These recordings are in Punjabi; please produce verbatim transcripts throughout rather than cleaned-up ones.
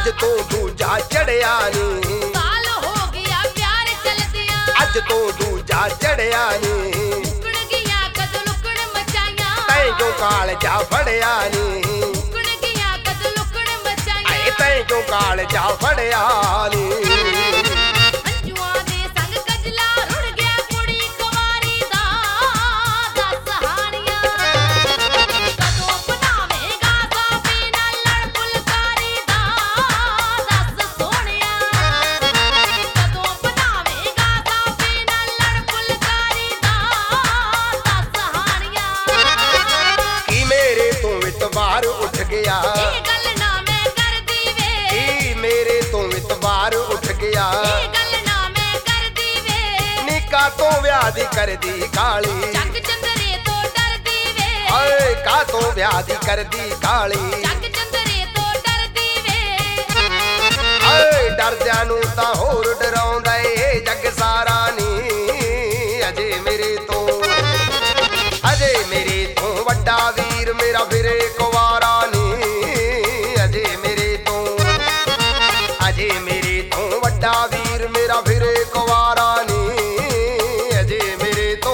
अज तो दूजा चढ़िया नी, साल हो गया प्यार चलदिया, अज तो दूजा चढ़िया नी, मुकड़ गया कद लुकड़ मचाइया, तैं जो काल जा फड़िया नी, मुकड़ गया कद लुकड़ मचाइया, आए तैं जो काल जा फड़िया नी। अंजुआ दे संग कजला रुड़ गया कुड़ी कुवारी दा, दस हानियां कदों बनावेगा साबी नाल लड़ फुलकारी दा, दस सोहणिया कदों बनावेगा साबी नाल लड़ फुलकारी दा, दस हानियां। की मेरे तो इतबार उठ गया, ਇਹ ਗੱਲ ਨਾ ਮੈਂ ਕਰਦੀ ਵੇ, की मेरे तो इतबार उठ गया, ਇਹ ਗੱਲ ਨਾ ਮੈਂ ਕਰਦੀ ਵੇ, निका तो व्याधि कर दी काली, ਜੱਗ ਚੰਦਰੇ ਤੋਂ ਡਰਦੀ ਵੇ, आए का तो व्याधि कर दी काली, ਜੱਗ ਚੰਦਰੇ ਤੋਂ ਡਰਦੀ ਵੇ, ਆਏ ਡਰਦਿਆਂ ਨੂੰ ਤਾਂ ਹੋਰ ਡਰਾਉਂਦਾ ਏ ਜੱਗ ਸਾਰਾ ਨੀ, ਅਜੇ ਮੇਰੇ ਤੋਂ ਅਜੇ ਮੇਰੇ ਤੋਂ ਵੱਡਾ ਵੀਰ ਮੇਰਾ ਫਿਰੇ ਕੁਵਾਰਾ ਨੀ, ਅਜੇ ਮੇਰੇ ਤੋਂ ਅਜੇ ਮੇਰੇ ਤੋਂ ਵੱਡਾ ਵੀਰ ਮੇਰਾ ਫਿਰੇ ਕੁਵਾਰਾ ਨੀ, ਅਜੇ ਮੇਰੇ ਤੋਂ।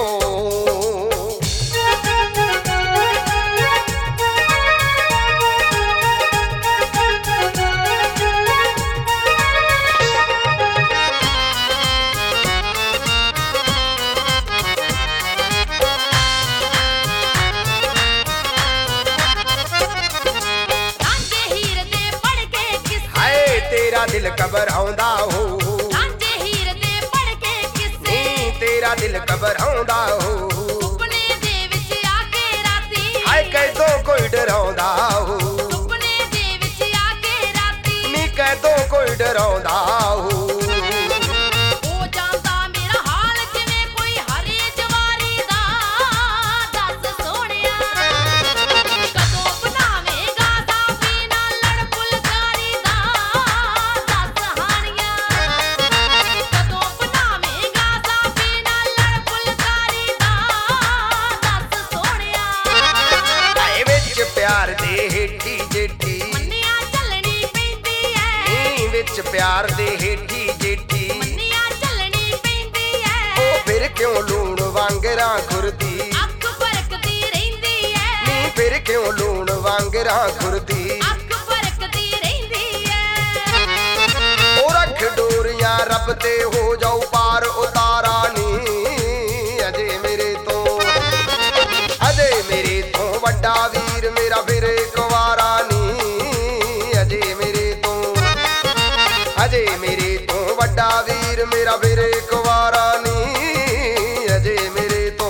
ਰਾਂਝੇ ਹੀਰ ਦੇ ਪੜ ਕੇ ਕਿੱਸੇ, ਹਾਏ ਤੇਰਾ ਦਿਲ ਘਬਰਾਉਂਦਾ ਹੋ, ਰਾਂਝੇ ਹੀਰ ਦੇ ਪੜ ਕੇ ਕਿੱਸੇ, ਨੀ ਤੇਰਾ ਦਿਲ ਘਬਰਾਉਂਦਾ ਹੋ, ਸੁਪਨੇ ਦੇ ਵਿੱਚ ਆ ਕੇ ਰਾਤੀ, ਹਾਏ ਕੈਦੋਂ ਕੋਈ ਡਰਾਉਂਦਾ ਹੋ, ਸੁਪਨੇ ਦੇ ਵਿੱਚ ਆ ਕੇ ਰਾਤੀ, ਨੀ ਕੈਦੋਂ ਕੋਈ ਡਰਾਉਂਦਾ ਹੋ, ਉਹ ਜਾਂਦਾ ਮੇਰਾ ਹਾਲ ਜਿਵੇਂ ਕੋਈ ਹਰੇ ਜਵਾਰੀ ਦਾ, ਦੱਸ ਸੋਹਣਿਆ ਕਦੋਂ ਬਣਾਵੇਗਾ ਸਾਬੀ ਨਾਲ ਲੜ ਫੁਲਕਾਰੀ ਦਾ, ਦੱਸ ਹਾਣੀਆਂ ਕਦੋਂ ਬਣਾਵੇਗਾ ਸਾਬੀ ਨਾਲ ਲੜ ਫੁਲਕਾਰੀ ਦਾ, ਦੱਸ ਸੋਹਣਿਆ ਹਾਏ ਵਿੱਚ ਪਿਆਰ ਦੇ ਹੇਠੀ ਜੇਠੀ, ਮੰਨਿਆ ਚੱਲਣੀ ਪੈਂਦੀ ਐ, ਨੀ ਵਿੱਚ ਪਿਆਰ ਦੇ ਹੇਠੀ ਜੇਠੀ, ਮੰਨਿਆ ਚੱਲਣੀ ਪੈਂਦੀ ਐ, ਉਹ ਫਿਰ ਕਿਉਂ ਲੂਣ ਵਾਂਗਰਾਂ ਖੁਰਦੀ, ਅੱਖ ਫਰਕਦੀ ਰਹਿੰਦੀ ਐ, ਨੀ ਫਿਰ ਕਿਉਂ ਲੂਣ ਵਾਂਗਰਾਂ ਖੁਰਦੀ, ਅੱਖ ਫਰਕਦੀ ਰਹਿੰਦੀ ਐ, ਉਹ ਰੱਖ ਡੋਰੀਆਂ ਰੱਬ ਤੇ ਹੋ ਜਾਊ ਪਾਰ ਉਤਾਰਾ ਨੀ, ਅਜੇ ਮੇਰੇ ਤੋਂ ਅਜੇ ਮੇਰੇ ਤੋਂ ਵੱਡਾ ਵੀਰ ਮੇਰਾ ਫਿਰੇ ਕੁਵਾਰਾ ਨੀ, ਅਜੇ ਮੇਰੇ ਤੋਂ ਅਜੇ ਮੇਰੇ ਤੋਂ ਵੱਡਾ ਵੀਰ ਮੇਰਾ ਫਿਰੇ ਕੁਵਾਰਾ ਨੀ, ਅਜੇ ਮੇਰੇ ਤੋਂ।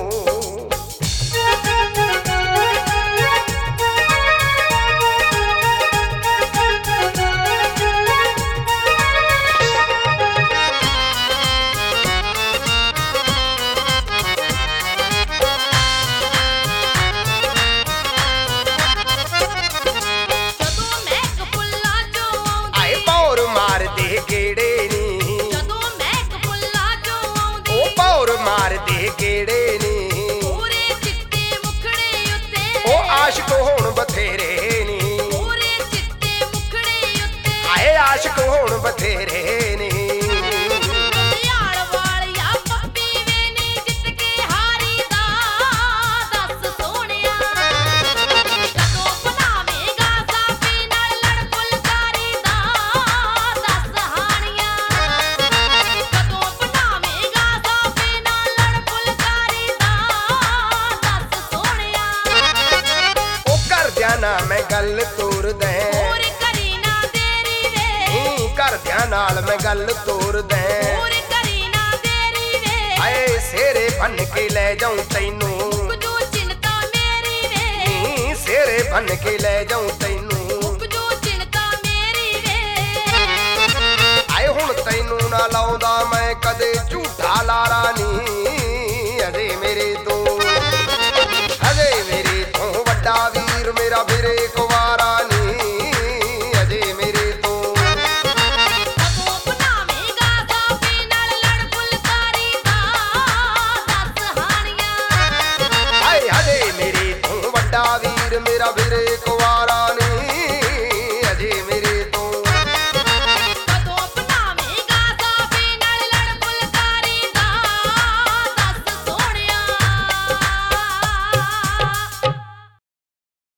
ਜਦੋਂ ਮਹਿਕ ਫੁੱਲਾਂ ਚੋਂ ਆਉਂਦੀ, ਆਏ ਪੌਰ ਮਾਰਦੇ ਗੇੜੇ ਨੀ, ਜਦੋਂ ਮਹਿਕ ਫੁੱਲਾਂ ਚੋਂ ਆਉਂਦੀ, ਉਹ ਪੌਰ ਮਾਰਦੇ ਗੇੜੇ ਨੀ, ਪੂਰੇ ਚਿੱਟੇ ਮੁਖੜੇ ਉੱਤੇ, ਉਹ ਆਸ਼ਕ ਹੋਣ ਬਥੇਰੇ ਨੀ, ਪੂਰੇ ਚਿੱਟੇ ਮੁਖੜੇ ਉੱਤੇ, ਆਏ ਆਸ਼ਕ ਹੋਣ ਬਥੇਰੇ ਨੀ, ਧਿਆਲ ਵਾਲਿਆ ਪੱਪੀ ਵੇ ਨੀ ਜਿੱਤ ਕੇ ਹਾਰੀ ਦਾ, ਦੱਸ ਸੋਹਣਿਆ ਕਦੋਂ ਬਣਾਵੇਗਾ ਸਾਬੀ ਨਾਲ ਲੜ ਫੁਲਕਾਰੀ ਦਾ, ਦੱਸ ਹਾਣੀਆਂ ਕਦੋਂ ਬਣਾਵੇਗਾ ਸਾਬੀ ਨਾਲ ਲੜ ਫੁਲਕਾਰੀ ਦਾ, ਦੱਸ ਸੋਹਣਿਆ ਉਹ ਘਰਦਿਆਂ ਨਾਲ ਮੈਂ ਗੱਲ ਤੋਰਦਾ, ਹੋਰ ਕਰੀ ਨਾ ਦੇਰੀ ਵੇ, ਨੀ ਘਰਦਿਆਂ ਨਾਲ ਮੈਂ ਗੱਲ ਤੋਰਦਾ, ਹੋਰ ਕਰੀ ਨਾ ਦੇਰੀ ਵੇ, ਆਏ ਸੇਰੇ ਬੰਨ ਕੇ ਲੈ ਜਾਉਂ ਤੈਨੂੰ, ਕੁਝ ਚਿੰਤਾ ਮੇਰੀ ਵੇ, ਨੀ ਸੇਰੇ ਬੰਨ ਕੇ ਲੈ ਜਾਉਂ ਤੈਨੂੰ, ਕੁਝ ਚਿੰਤਾ ਮੇਰੀ ਵੇ, ਆਏ ਹੁਣ ਤੈਨੂੰ ਨਾ ਲਾਉਂਦਾ ਮੈਂ ਕਦੇ ਝੂਠਾ ਲਾਰਾ ਨੀ,